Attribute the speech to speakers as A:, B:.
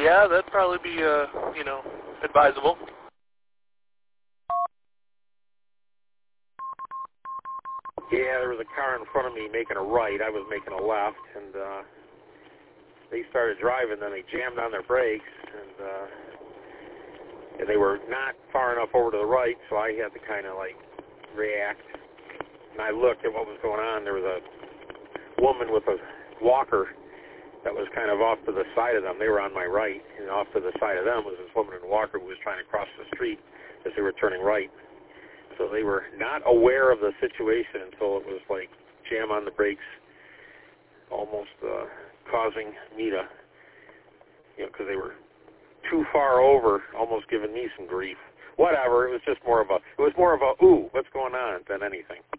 A: Yeah, that'd probably be, advisable.
B: Yeah, there was a car in front of me making a right. I was making a left, and they started driving. Then they jammed on their brakes, and they were not far enough over to the right, so I had to kind of, react. And I looked at what was going on. There was a woman with a walker that was kind of off to the side of them. They were on my right, and off to the side of them was this woman in a walker who was trying to cross the street as they were turning right. So they were not aware of the situation until it was like jam on the brakes, almost causing me to, because they were too far over, almost giving me some grief. Whatever, it was more of a, ooh, what's going on than anything.